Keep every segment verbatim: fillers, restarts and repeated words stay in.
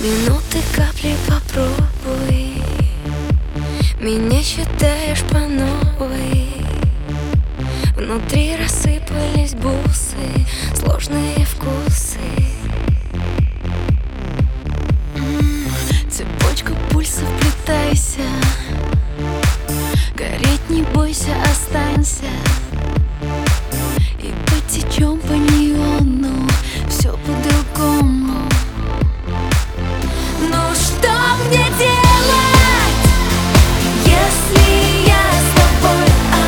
Минуты капли попробуй, меня считаешь по новой. Внутри рассыпались бусы, сложные вкусы. М-м, цепочка пульсов, плетайся, гореть не бойся, останься. И потечем по неону, все по-другому. Ну что мне делать, если я с тобой? А,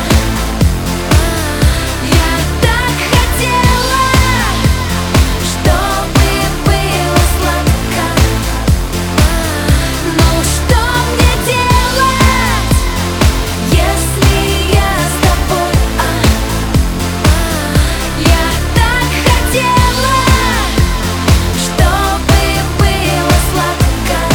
я так хотела, чтобы было сладко. Ну что мне делать, если я с тобой? А, я так хотела, чтобы было сладко.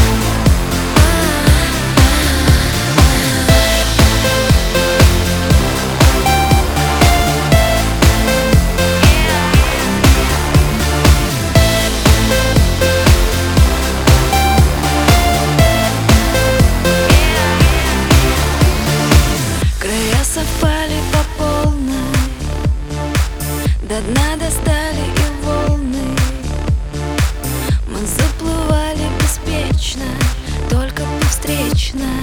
Края совпали по полной, до дна достали и волны. Мы заплывали беспечно, только по встречной.